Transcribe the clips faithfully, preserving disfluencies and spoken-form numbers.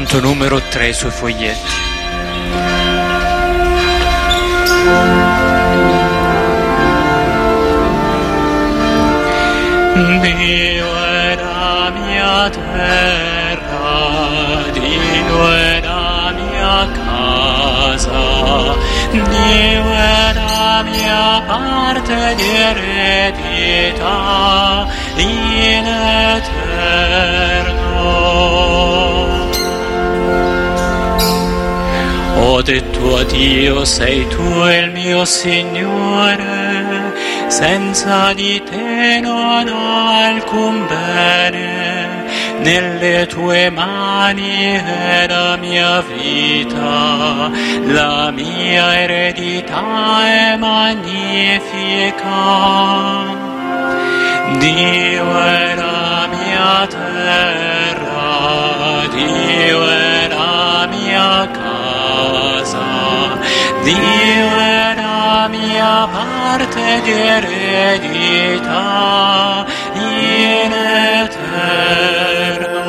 Canto numero tre sui foglietti. Dio è la mia terra, Dio è la mia casa, Dio è la mia parte di eredità in eterno. Ho detto a Dio, sei tu il mio Signore, senza di te non ho alcun bene, nelle tue mani è la mia vita, la mia eredità è magnifica. Dio è la mia terra, Dio è la mia casa, Dio è la mia parte di eredità in eterno.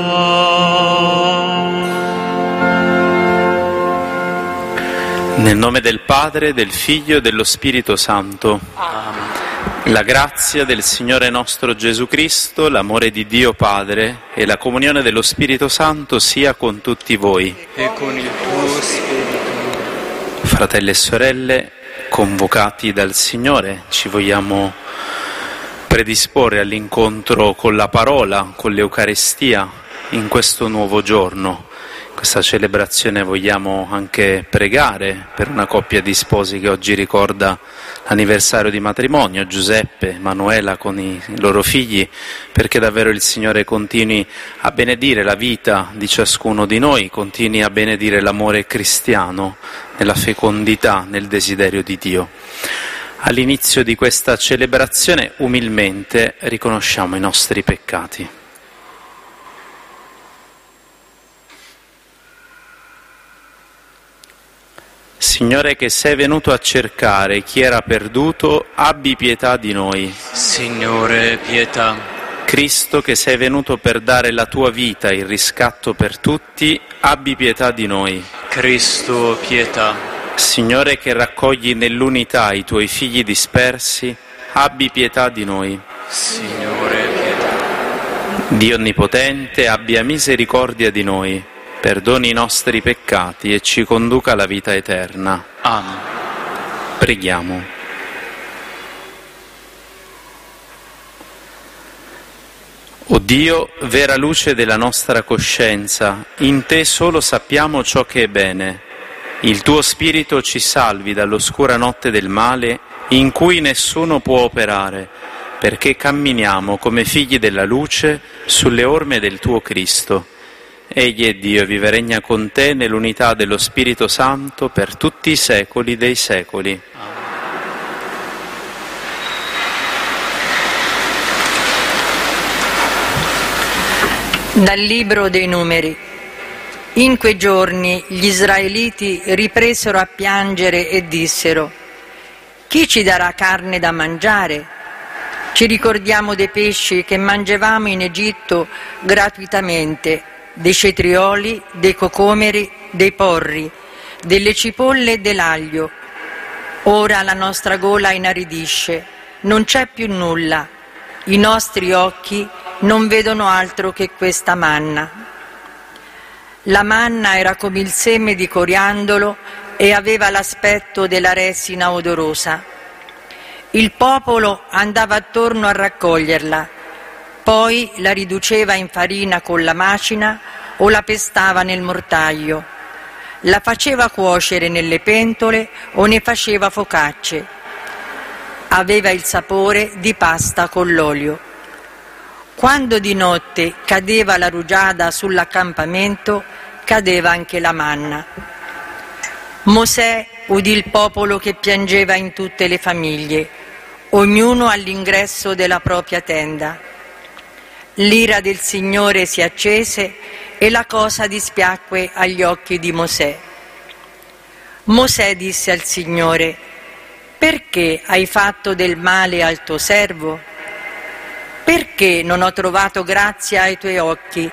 Nel nome del Padre, del Figlio e dello Spirito Santo. Amen. La grazia del Signore nostro Gesù Cristo, l'amore di Dio Padre e la comunione dello Spirito Santo sia con tutti voi. E con il tuo spirito. Fratelli e sorelle, convocati dal Signore, ci vogliamo predisporre all'incontro con la parola, con l'Eucaristia, in questo nuovo giorno. In questa celebrazione vogliamo anche pregare per una coppia di sposi che oggi ricorda l'anniversario di matrimonio, Giuseppe e Manuela con i loro figli, perché davvero il Signore continui a benedire la vita di ciascuno di noi, continui a benedire l'amore cristiano nella fecondità, nel desiderio di Dio. All'inizio di questa celebrazione umilmente riconosciamo i nostri peccati. Signore, che sei venuto a cercare chi era perduto, abbi pietà di noi. Signore, pietà. Cristo, che sei venuto per dare la tua vita, il riscatto per tutti, abbi pietà di noi. Cristo, pietà. Signore, che raccogli nell'unità i tuoi figli dispersi, abbi pietà di noi. Signore, pietà. Dio Onnipotente, abbia misericordia di noi, perdoni i nostri peccati e ci conduca alla vita eterna. Amen. Preghiamo. O Dio, vera luce della nostra coscienza, in te solo sappiamo ciò che è bene. Il tuo Spirito ci salvi dall'oscura notte del male in cui nessuno può operare, perché camminiamo come figli della luce sulle orme del tuo Cristo. Egli è Dio e vive e regna con te nell'unità dello Spirito Santo per tutti i secoli dei secoli. Dal Libro dei Numeri. In quei giorni gli israeliti ripresero a piangere e dissero: chi ci darà carne da mangiare? Ci ricordiamo dei pesci che mangiavamo in Egitto gratuitamente, dei cetrioli, dei cocomeri, dei porri, delle cipolle e dell'aglio. Ora la nostra gola inaridisce, non c'è più nulla, i nostri occhi non vedono altro che questa manna. La manna era come il seme di coriandolo e aveva l'aspetto della resina odorosa. Il popolo andava attorno a raccoglierla, poi la riduceva in farina con la macina o la pestava nel mortaio. La faceva cuocere nelle pentole o ne faceva focacce. Aveva il sapore di pasta con l'olio. Quando di notte cadeva la rugiada sull'accampamento, cadeva anche la manna. Mosè udì il popolo che piangeva in tutte le famiglie, ognuno all'ingresso della propria tenda. L'ira del Signore si accese e la cosa dispiacque agli occhi di Mosè. Mosè disse al Signore: perché hai fatto del male al tuo servo? Perché non ho trovato grazia ai tuoi occhi,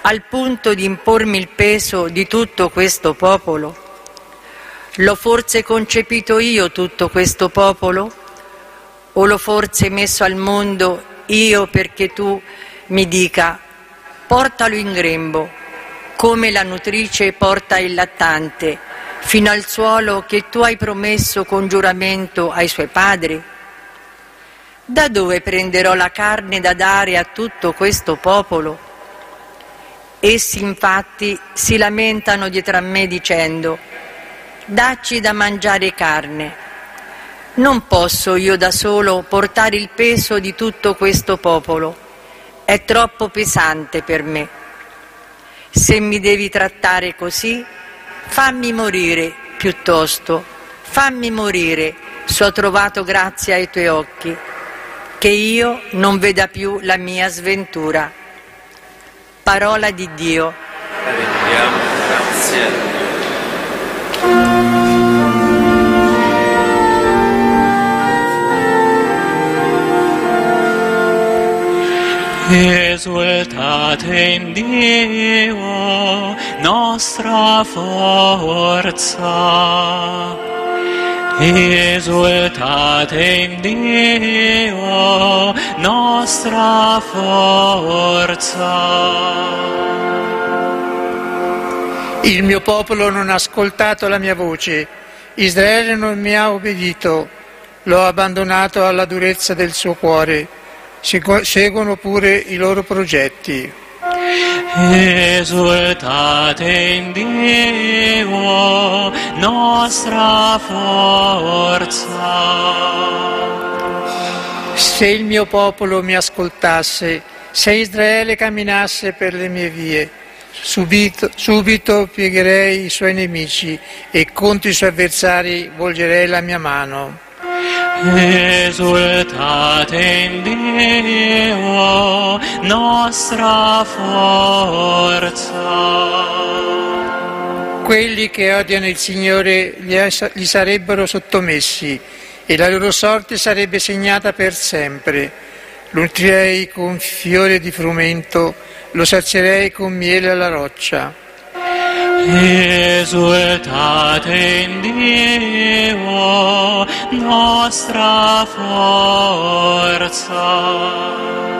al punto di impormi il peso di tutto questo popolo? L'ho forse concepito io tutto questo popolo? O l'ho forse messo al mondo io perché tu mi dica portalo in grembo, come la nutrice porta il lattante, fino al suolo che tu hai promesso con giuramento ai suoi padri? Da dove prenderò la carne da dare a tutto questo popolo? Essi infatti si lamentano dietro a me dicendo: dacci da mangiare carne. Non posso io da solo portare il peso di tutto questo popolo, è troppo pesante per me. Se mi devi trattare così, fammi morire piuttosto, fammi morire se ho trovato grazia ai tuoi occhi, che io non veda più la mia sventura. Parola di Dio. Rendiamo grazie. Esultate in Dio, nostra forza. Esultate in Dio, nostra forza. Il mio popolo non ha ascoltato la mia voce, Israele non mi ha obbedito, l'ho abbandonato alla durezza del suo cuore. Seguono pure i loro progetti. Esultate in Dio, nostra forza. Se il mio popolo mi ascoltasse, se Israele camminasse per le mie vie, subito, subito piegherei i suoi nemici e contro i suoi avversari volgerei la mia mano. Esultate in Dio, nostra forza. Quelli che odiano il Signore gli sarebbero sottomessi e la loro sorte sarebbe segnata per sempre. Lo nutrirei con fiore di frumento, lo sazierei con miele alla roccia. Esultate in Dio, nostra forza.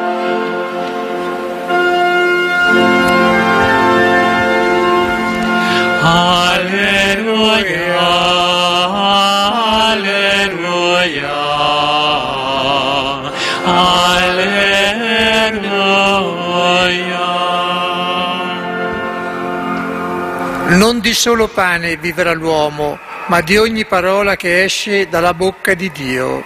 Alleluia, alleluia, alleluia. Non di solo pane vivrà l'uomo, ma di ogni parola che esce dalla bocca di Dio.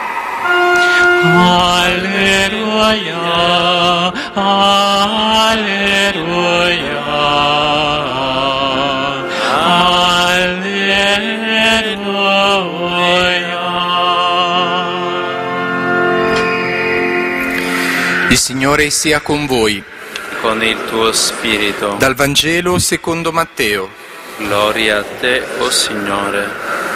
Alleluia, alleluia, alleluia. Il Signore sia con voi. Con il tuo spirito. Dal Vangelo secondo Matteo. Gloria a te, o Signore.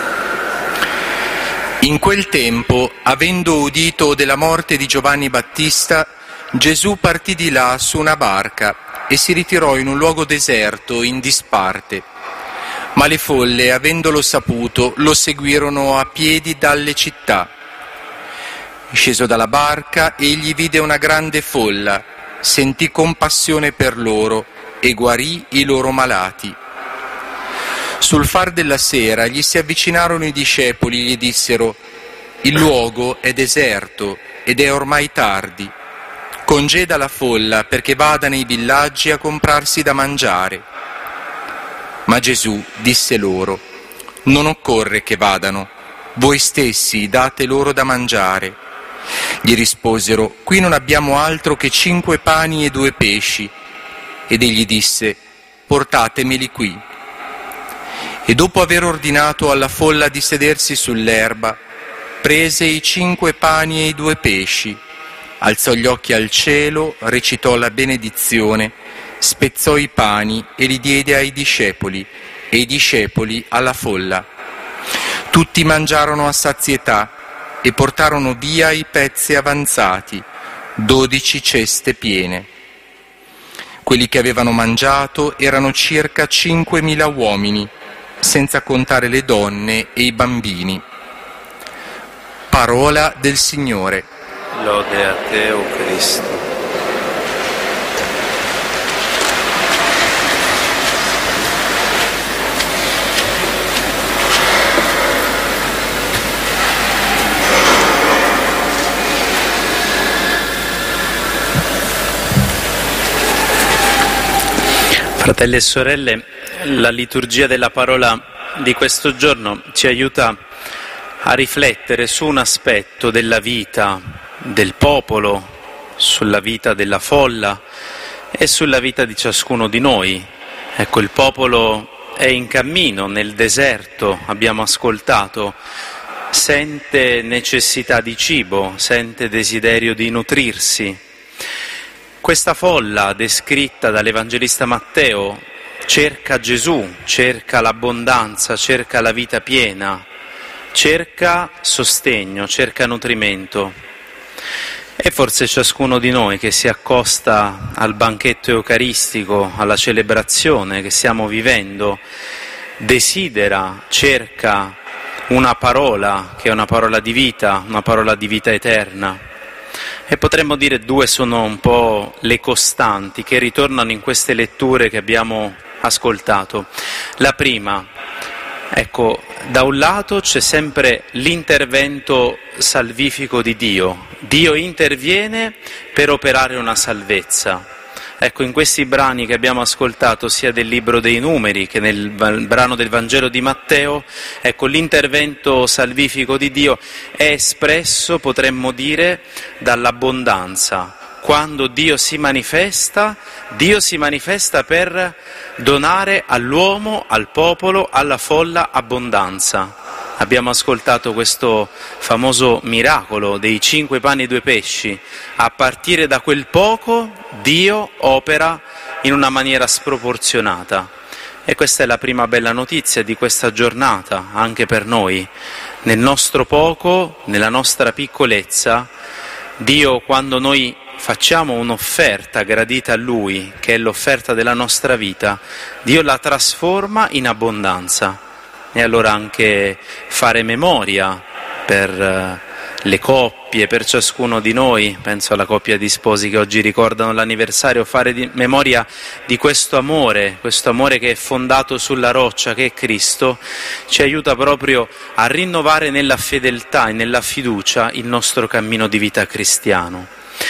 In quel tempo, avendo udito della morte di Giovanni Battista, Gesù partì di là su una barca e si ritirò in un luogo deserto, in disparte. Ma le folle, avendolo saputo, lo seguirono a piedi dalle città. Sceso dalla barca, egli vide una grande folla, sentì compassione per loro e guarì i loro malati. Sul far della sera gli si avvicinarono i discepoli e gli dissero: il luogo è deserto ed è ormai tardi. Congeda la folla perché vada nei villaggi a comprarsi da mangiare. Ma Gesù disse loro: non occorre che vadano, voi stessi date loro da mangiare. Gli risposero: qui non abbiamo altro che cinque pani e due pesci. Ed egli disse: portatemeli qui. E dopo aver ordinato alla folla di sedersi sull'erba, prese i cinque pani e i due pesci, alzò gli occhi al cielo, recitò la benedizione, spezzò i pani e li diede ai discepoli, e i discepoli alla folla. Tutti mangiarono a sazietà e portarono via i pezzi avanzati, dodici ceste piene. Quelli che avevano mangiato erano circa cinquemila uomini, senza contare le donne e i bambini. Parola del Signore. Lode a te, o Cristo. Fratelli e sorelle, la liturgia della parola di questo giorno ci aiuta a riflettere su un aspetto della vita del popolo, sulla vita della folla e sulla vita di ciascuno di noi. Ecco, il popolo è in cammino nel deserto, abbiamo ascoltato, sente necessità di cibo, sente desiderio di nutrirsi. Questa folla descritta dall'Evangelista Matteo cerca Gesù, cerca l'abbondanza, cerca la vita piena, cerca sostegno, cerca nutrimento. E forse ciascuno di noi che si accosta al banchetto eucaristico, alla celebrazione che stiamo vivendo, desidera, cerca una parola che è una parola di vita, una parola di vita eterna. E potremmo dire due sono un po' le costanti che ritornano in queste letture che abbiamo ascoltato. La prima, ecco, da un lato c'è sempre l'intervento salvifico di Dio. Dio interviene per operare una salvezza. Ecco, in questi brani che abbiamo ascoltato sia del Libro dei Numeri che nel brano del Vangelo di Matteo, ecco, l'intervento salvifico di Dio è espresso, potremmo dire, dall'abbondanza. Quando Dio si manifesta, Dio si manifesta per donare all'uomo, al popolo, alla folla abbondanza. Abbiamo ascoltato questo famoso miracolo dei cinque pani e due pesci. A partire da quel poco Dio opera in una maniera sproporzionata. E questa è la prima bella notizia di questa giornata, anche per noi. Nel nostro poco, nella nostra piccolezza, Dio, quando noi facciamo un'offerta gradita a Lui, che è l'offerta della nostra vita, Dio la trasforma in abbondanza. E allora anche fare memoria per le coppie, per ciascuno di noi, penso alla coppia di sposi che oggi ricordano l'anniversario, fare di memoria di questo amore, questo amore che è fondato sulla roccia, che è Cristo, ci aiuta proprio a rinnovare nella fedeltà e nella fiducia il nostro cammino di vita cristiano.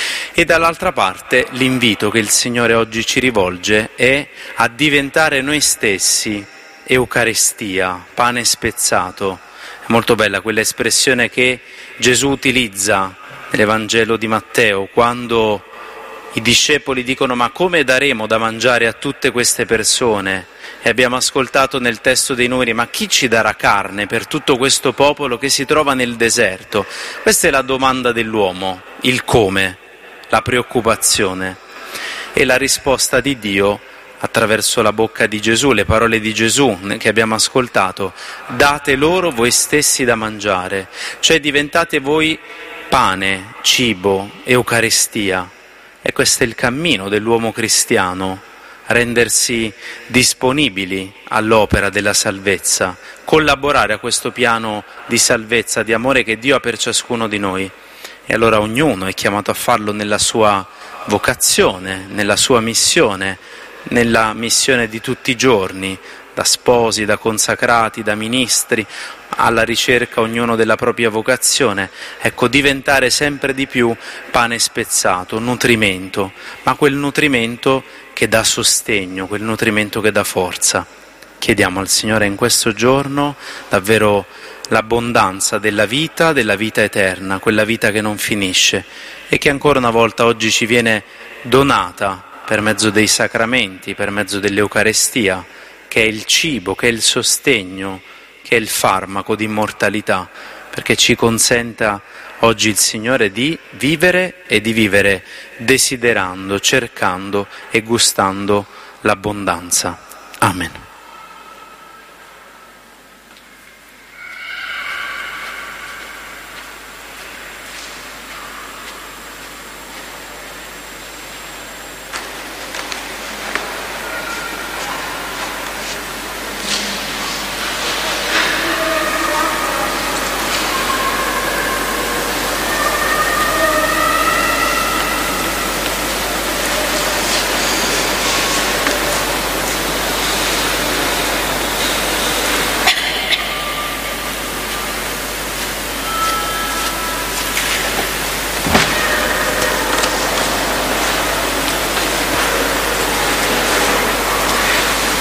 E dall'altra parte l'invito che il Signore oggi ci rivolge è a diventare noi stessi Eucaristia, pane spezzato. È molto bella quella espressione che Gesù utilizza nell'Evangelo di Matteo, quando i discepoli dicono: ma come daremo da mangiare a tutte queste persone? E abbiamo ascoltato nel testo dei Numeri: ma chi ci darà carne per tutto questo popolo che si trova nel deserto? Questa è la domanda dell'uomo, il come, la preoccupazione. E la risposta di Dio attraverso la bocca di Gesù, le parole di Gesù che abbiamo ascoltato: date loro voi stessi da mangiare, cioè diventate voi pane, cibo, Eucaristia. E questo è il cammino dell'uomo cristiano, rendersi disponibili all'opera della salvezza, collaborare a questo piano di salvezza, di amore che Dio ha per ciascuno di noi. E allora ognuno è chiamato a farlo nella sua vocazione, nella sua missione, nella missione di tutti i giorni, da sposi, da consacrati, da ministri, alla ricerca ognuno della propria vocazione. Ecco, diventare sempre di più pane spezzato, nutrimento, ma quel nutrimento che dà sostegno, quel nutrimento che dà forza. Chiediamo al Signore in questo giorno davvero l'abbondanza della vita, della vita eterna, quella vita che non finisce e che ancora una volta oggi ci viene donata per mezzo dei sacramenti, per mezzo dell'Eucarestia, che è il cibo, che è il sostegno, che è il farmaco di immortalità, perché ci consenta oggi il Signore di vivere e di vivere desiderando, cercando e gustando l'abbondanza. Amen.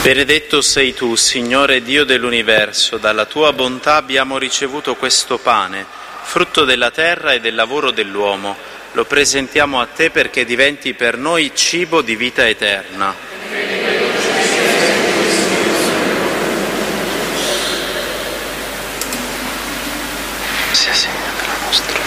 Benedetto sei tu, Signore Dio dell'universo, dalla tua bontà abbiamo ricevuto questo pane, frutto della terra e del lavoro dell'uomo. Lo presentiamo a te perché diventi per noi cibo di vita eterna. Sia Signore la nostra.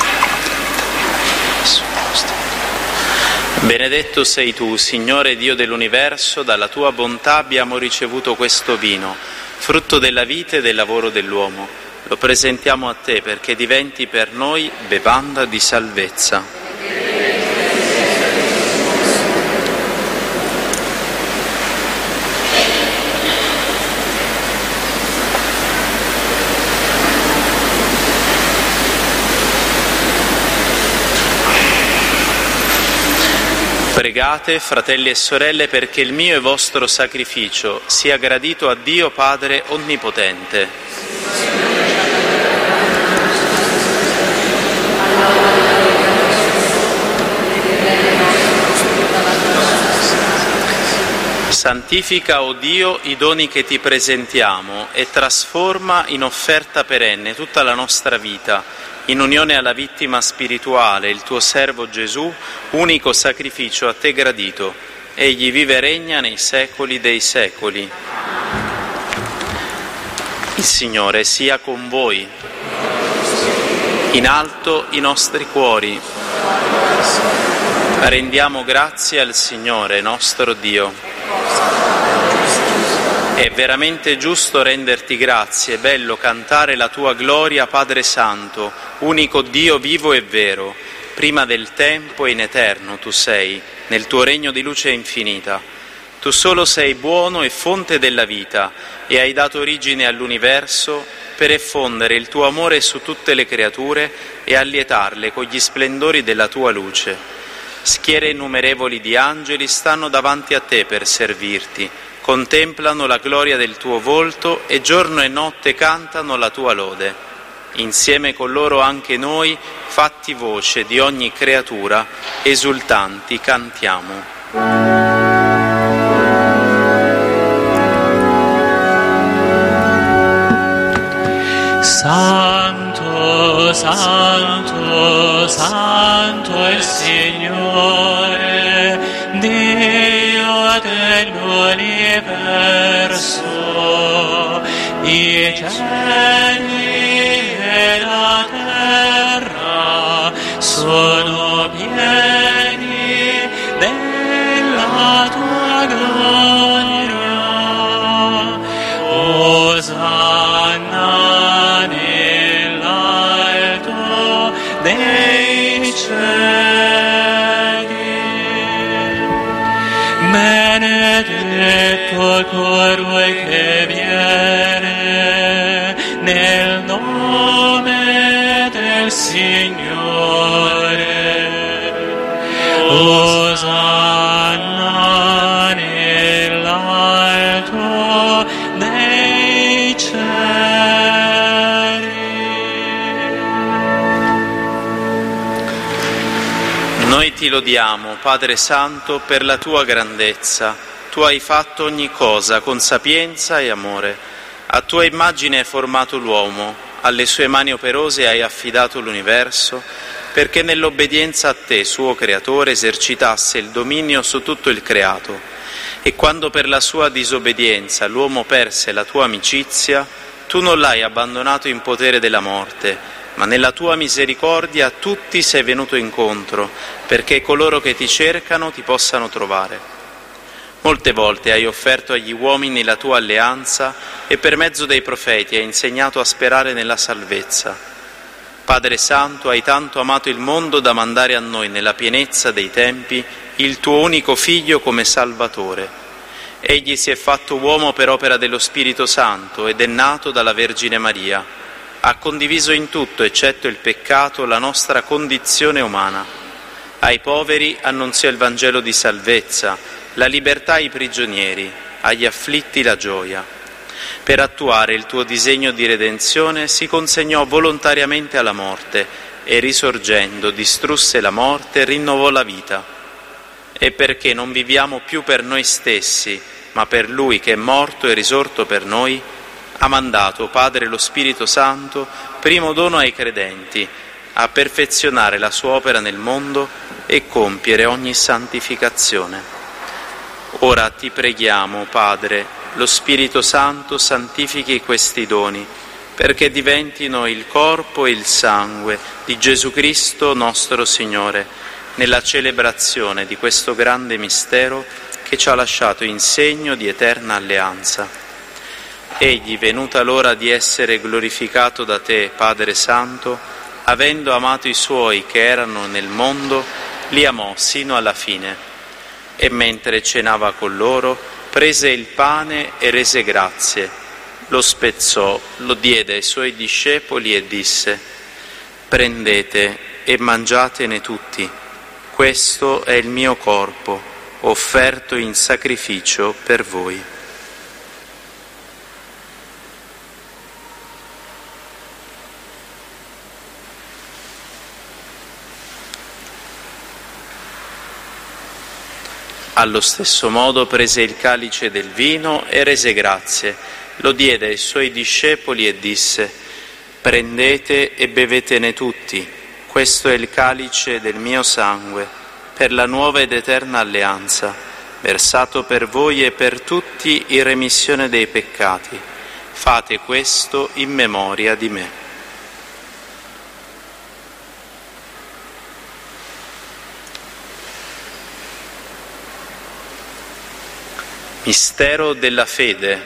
Benedetto sei tu, Signore Dio dell'universo, dalla tua bontà abbiamo ricevuto questo vino, frutto della vita e del lavoro dell'uomo. Lo presentiamo a te perché diventi per noi bevanda di salvezza. Pregate, fratelli e sorelle, perché il mio e vostro sacrificio sia gradito a Dio Padre Onnipotente. Santifica, o Dio, i doni che ti presentiamo e trasforma in offerta perenne tutta la nostra vita, in unione alla vittima spirituale, il tuo servo Gesù, unico sacrificio a te gradito. Egli vive e regna nei secoli dei secoli. Il Signore sia con voi. In alto i nostri cuori. Rendiamo grazie al Signore nostro Dio. È veramente giusto renderti grazie, è bello cantare la tua gloria, Padre Santo, unico Dio vivo e vero. Prima del tempo e in eterno tu sei, nel tuo regno di luce infinita. Tu solo sei buono e fonte della vita e hai dato origine all'universo per effondere il tuo amore su tutte le creature e allietarle con gli splendori della tua luce. Schiere innumerevoli di angeli stanno davanti a te per servirti. Contemplano la gloria del tuo volto e giorno e notte cantano la tua lode. Insieme con loro anche noi, fatti voce di ogni creatura, esultanti cantiamo. Santo, Santo, Santo è il Signore, Dio dell'universo, i cieli e la terra sono pieni della tua gloria. Osanna nell'alto dei cieli. Benedetto colui che viene nel nome del Signore. Osanna nell'alto dei cieli. Noi ti lodiamo, Padre Santo, per la tua grandezza. Tu hai fatto ogni cosa con sapienza e amore. A tua immagine hai formato l'uomo, alle sue mani operose hai affidato l'universo, perché nell'obbedienza a te, suo creatore, esercitasse il dominio su tutto il creato. E quando per la sua disobbedienza l'uomo perse la tua amicizia, tu non l'hai abbandonato in potere della morte, ma nella tua misericordia a tutti sei venuto incontro, perché coloro che ti cercano ti possano trovare. Molte volte hai offerto agli uomini la tua alleanza e per mezzo dei profeti hai insegnato a sperare nella salvezza. Padre Santo, hai tanto amato il mondo da mandare a noi nella pienezza dei tempi il tuo unico Figlio come Salvatore. Egli si è fatto uomo per opera dello Spirito Santo ed è nato dalla Vergine Maria. Ha condiviso in tutto, eccetto il peccato, la nostra condizione umana. Ai poveri annunziò il Vangelo di salvezza, la libertà ai prigionieri, agli afflitti la gioia. Per attuare il tuo disegno di redenzione si consegnò volontariamente alla morte e risorgendo distrusse la morte e rinnovò la vita. E perché non viviamo più per noi stessi, ma per Lui che è morto e risorto per noi, ha mandato, Padre, lo Spirito Santo, primo dono ai credenti, a perfezionare la sua opera nel mondo e compiere ogni santificazione. Ora ti preghiamo, Padre, lo Spirito Santo santifichi questi doni, perché diventino il corpo e il sangue di Gesù Cristo nostro Signore, nella celebrazione di questo grande mistero che ci ha lasciato in segno di eterna alleanza. Egli, venuta l'ora di essere glorificato da te, Padre Santo, avendo amato i suoi che erano nel mondo, li amò sino alla fine. E mentre cenava con loro, prese il pane e rese grazie, lo spezzò, lo diede ai suoi discepoli e disse: «Prendete e mangiatene tutti, questo è il mio corpo, offerto in sacrificio per voi». Allo stesso modo prese il calice del vino e rese grazie, lo diede ai suoi discepoli e disse: «Prendete e bevetene tutti, questo è il calice del mio sangue, per la nuova ed eterna alleanza, versato per voi e per tutti in remissione dei peccati. Fate questo in memoria di me». Mistero della fede.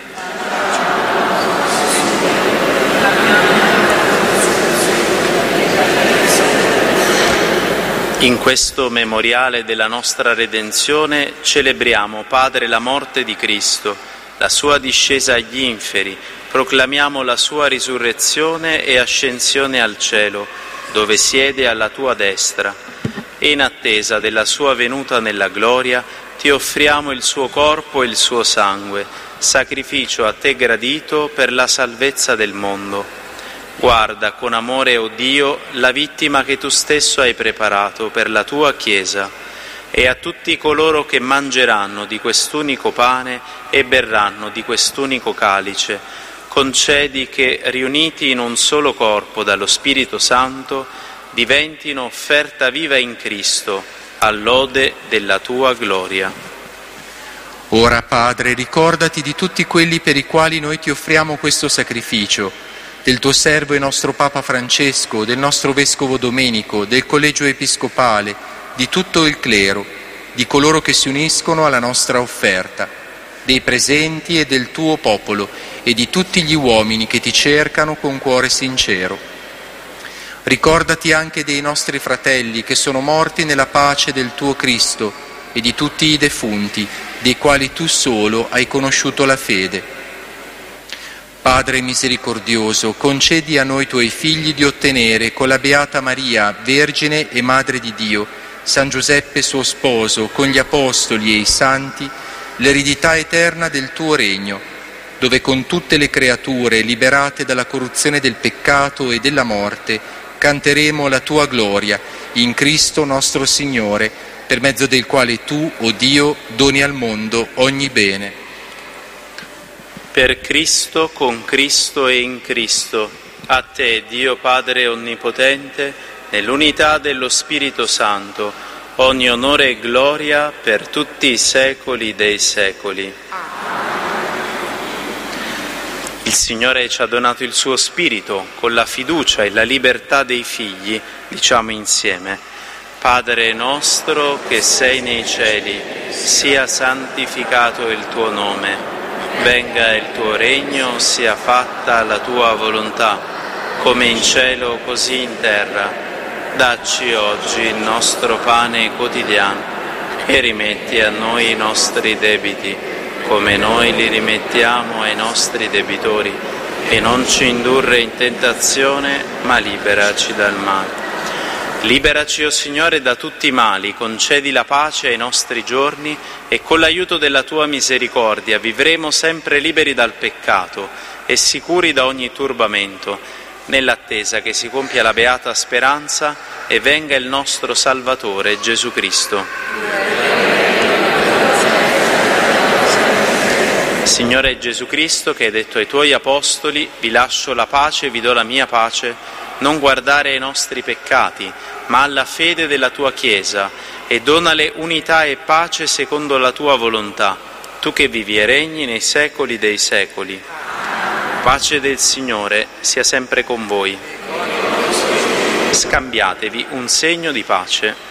In questo memoriale della nostra redenzione celebriamo, Padre, la morte di Cristo, la sua discesa agli inferi, proclamiamo la sua risurrezione e ascensione al cielo, dove siede alla tua destra, e in attesa della sua venuta nella gloria ti offriamo il suo corpo e il suo sangue, sacrificio a te gradito per la salvezza del mondo. Guarda con amore, o Dio, la vittima che tu stesso hai preparato per la tua Chiesa, e a tutti coloro che mangeranno di quest'unico pane e berranno di quest'unico calice, concedi che, riuniti in un solo corpo dallo Spirito Santo, diventino offerta viva in Cristo, all'ode della tua gloria. Ora, Padre, ricordati di tutti quelli per i quali noi ti offriamo questo sacrificio, del tuo servo e nostro Papa Francesco, del nostro Vescovo Domenico, del Collegio Episcopale, di tutto il clero, di coloro che si uniscono alla nostra offerta, dei presenti e del tuo popolo e di tutti gli uomini che ti cercano con cuore sincero. Ricordati anche dei nostri fratelli che sono morti nella pace del tuo Cristo e di tutti i defunti, dei quali tu solo hai conosciuto la fede. Padre misericordioso, concedi a noi tuoi figli di ottenere con la Beata Maria, Vergine e Madre di Dio, San Giuseppe suo sposo, con gli Apostoli e i Santi, l'eredità eterna del tuo regno, dove con tutte le creature, liberate dalla corruzione del peccato e della morte, canteremo la tua gloria in Cristo nostro Signore, per mezzo del quale tu, o Dio, doni al mondo ogni bene. Per Cristo, con Cristo e in Cristo, a te, Dio Padre Onnipotente, nell'unità dello Spirito Santo, ogni onore e gloria per tutti i secoli dei secoli. Il Signore ci ha donato il suo Spirito, con la fiducia e la libertà dei figli, diciamo insieme: Padre nostro che sei nei cieli, sia santificato il tuo nome, venga il tuo regno, sia fatta la tua volontà, come in cielo così in terra. Dacci oggi il nostro pane quotidiano e rimetti a noi i nostri debiti, come noi li rimettiamo ai nostri debitori, e non ci indurre in tentazione, ma liberaci dal male. Liberaci, o Signore, da tutti i mali, concedi la pace ai nostri giorni e con l'aiuto della tua misericordia vivremo sempre liberi dal peccato e sicuri da ogni turbamento, nell'attesa che si compia la beata speranza e venga il nostro Salvatore Gesù Cristo. Signore Gesù Cristo, che hai detto ai tuoi apostoli: vi lascio la pace, vi do la mia pace, non guardare ai nostri peccati, ma alla fede della tua Chiesa, e donale unità e pace secondo la tua volontà, tu che vivi e regni nei secoli dei secoli. Pace del Signore sia sempre con voi. Scambiatevi un segno di pace.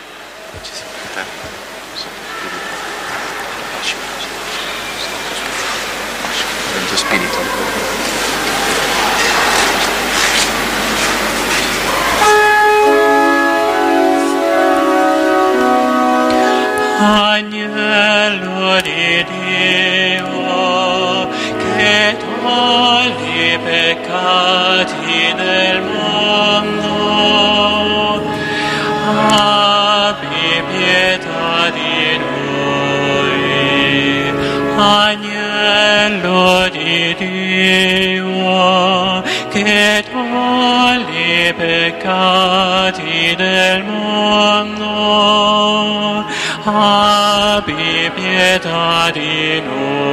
Spirito. Agnello di Dio, che togli i peccati del mondo, abbi pietà di noi. Agnello di Dio, che togli i peccati del mondo, abbi pietà di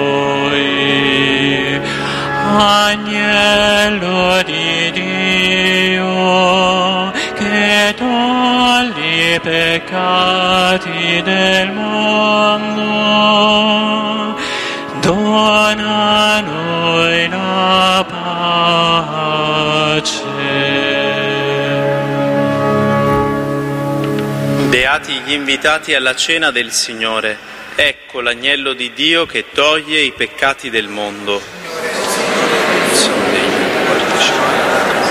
noi. Agnello di Dio, che togli i peccati del mondo, dona a noi la pace. Beati gli invitati alla cena del Signore. Ecco l'agnello di Dio che toglie i peccati del mondo. Sono degno di partecipare.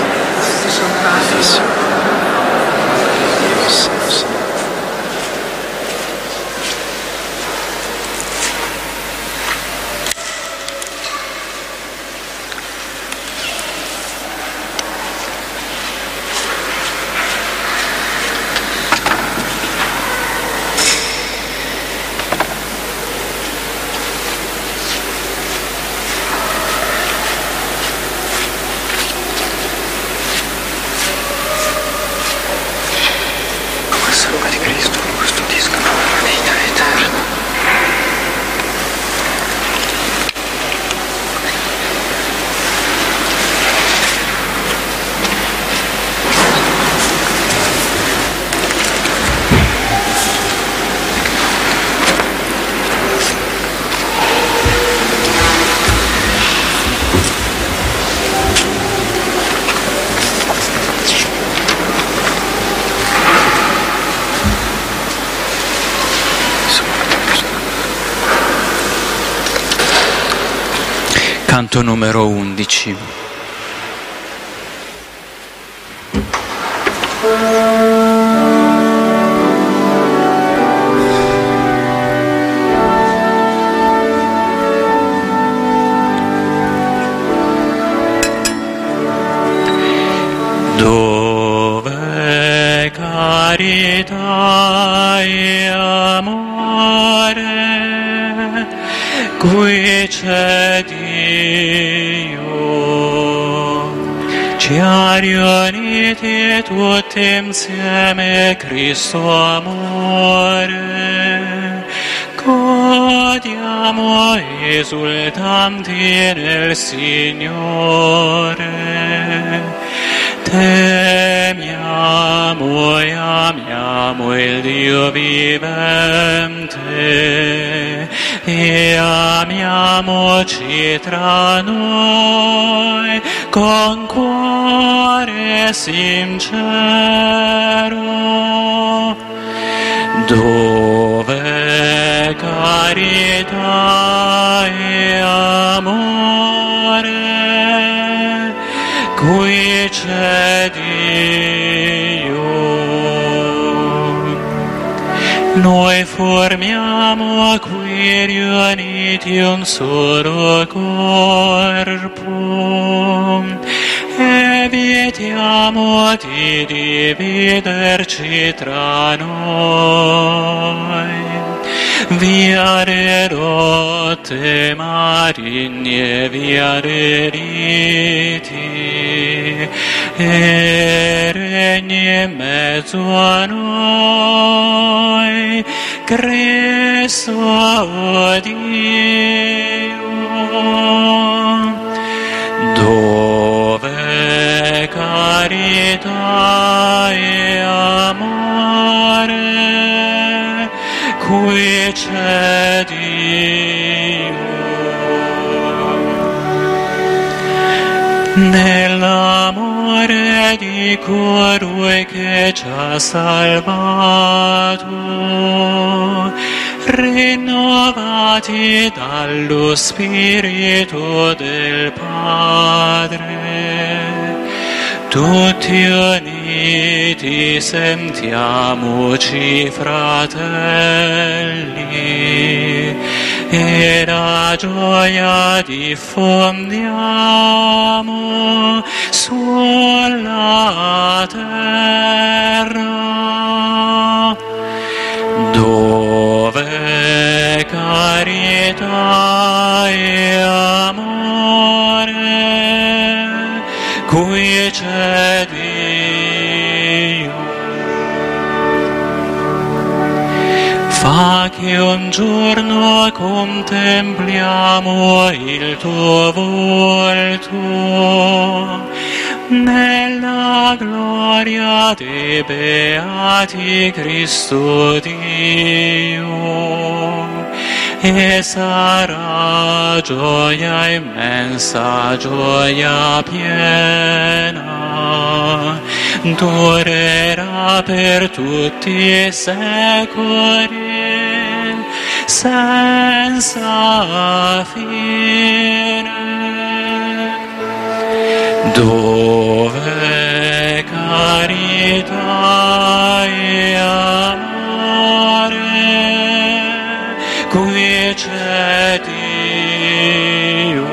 Canto numero undici. Dove carità e amore, qui c'è Dio. Ci ha riuniti tutti insieme Cristo amore. Godiamo esultanti nel Signore. Temiamo e amiamo il Dio vivente e amiamoci tra noi con cuore sincero. Dove carità e amore, qui c'è Dio. Noi formiamo qui riuniti un solo corpo, evitiamo di dividerci tra noi. Via le rotte marigne, via le riti, e regni in mezzo a noi, Cristo Dio. dove carità e amore, qui c'è Dio. Nell'amore di colui che ci ha salvato, rinnovati dallo Spirito del Padre, tutti uniti sentiamoci fratelli e la gioia diffondiamo sulla terra, dove carità e amore, qui c'è Dio. Fa che un giorno contempliamo il tuo volto nella gloria dei beati Cristo Dio, e sarà gioia immensa, gioia piena, durerà per tutti i secoli senza fine, dove carità e amore, qui c'è Dio.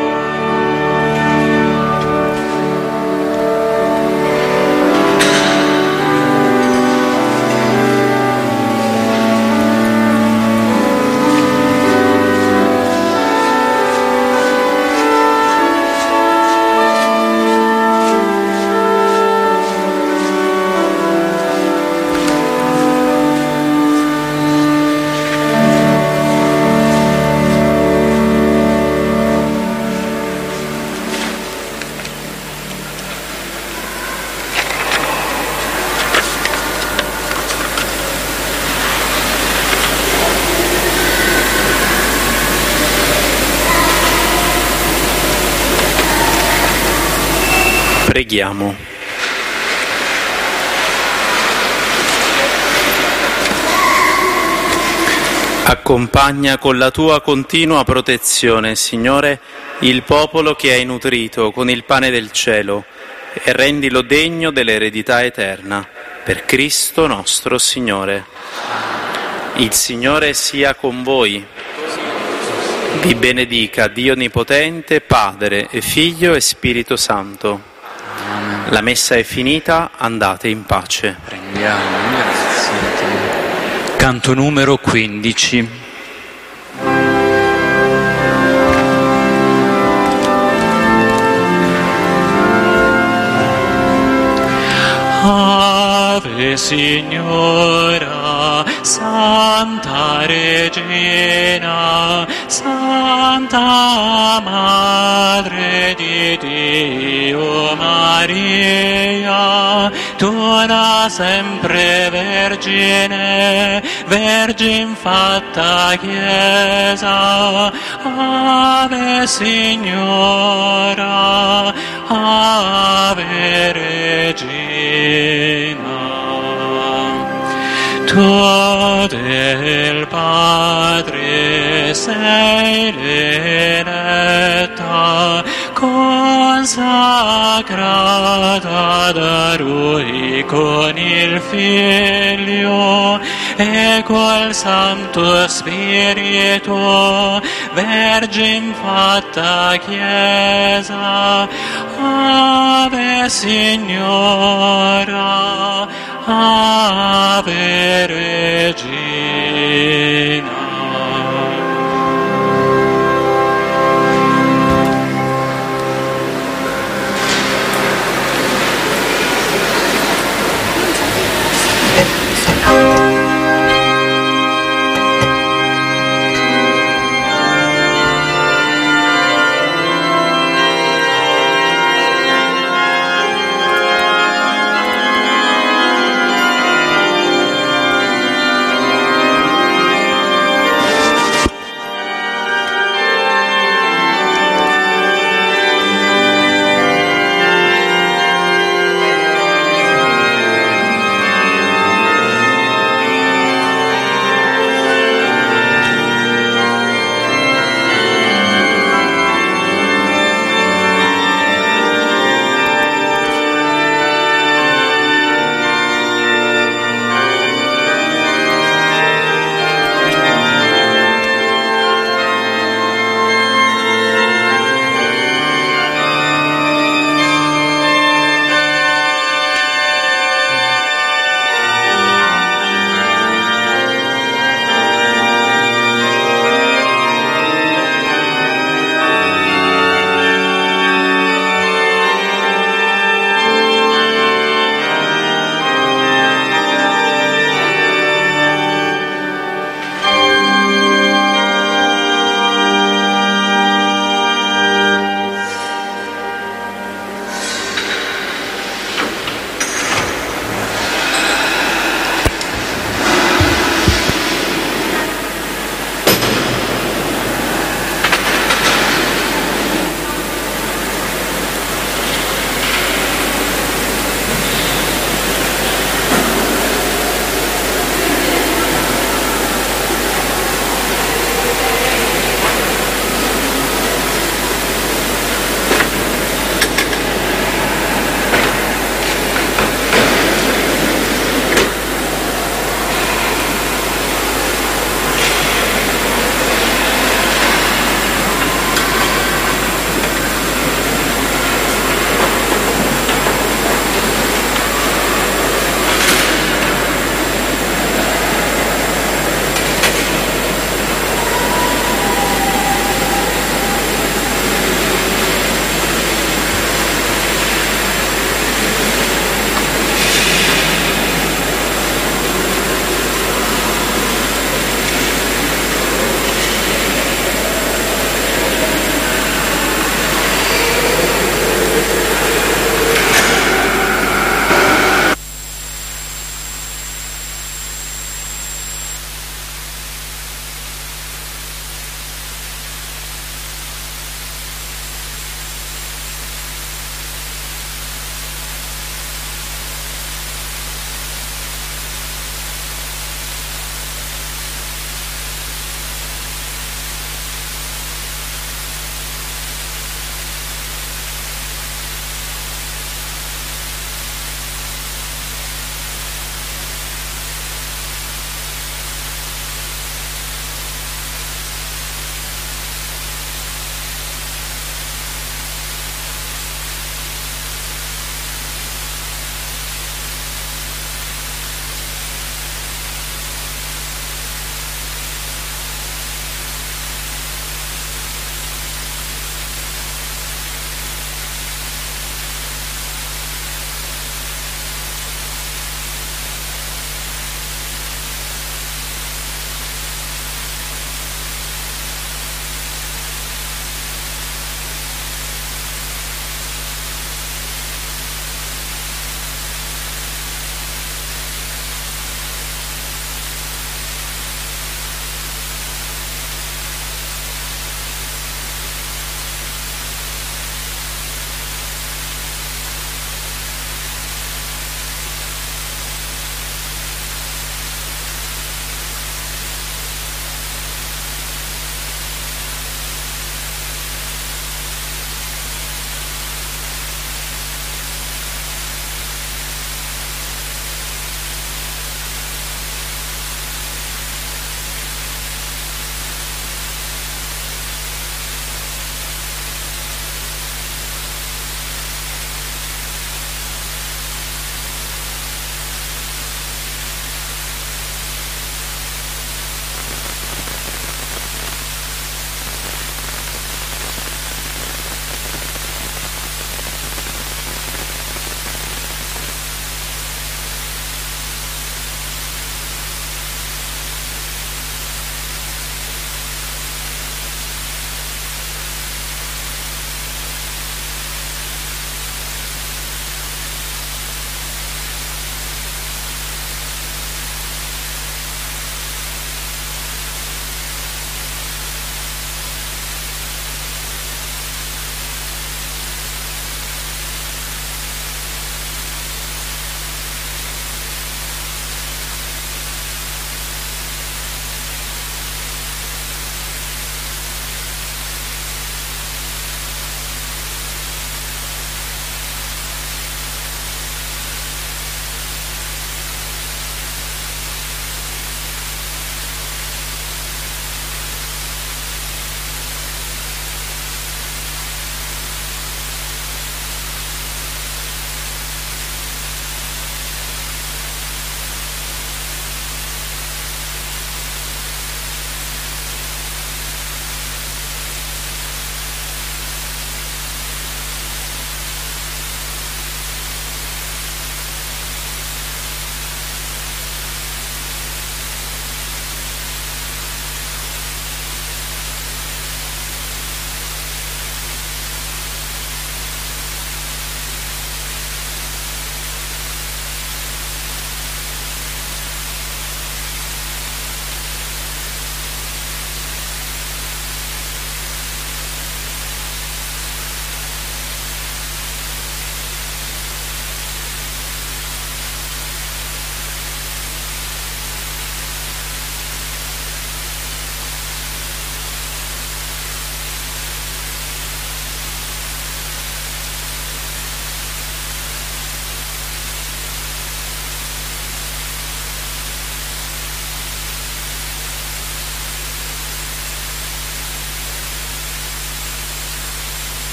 Preghiamo. Accompagna con la tua continua protezione, Signore, il popolo che hai nutrito con il pane del cielo e rendilo degno dell'eredità eterna, per Cristo nostro Signore. Il Signore sia con voi. Vi benedica Dio Onnipotente, Padre e Figlio e Spirito Santo. La messa è finita, andate in pace. Prendiamo, grazie a te. Canto numero quindici. Ave Signora, Santa Regina, Santa Madre di Dio Maria, tu da sempre Vergine, Vergine fatta Chiesa, Ave Signora, Ave Regina. Tu del Padre sei l'eletta, consacrata da Lui con il Figlio e col Santo Spirito, Vergine fatta Chiesa, Ave Signora, Ave Regina.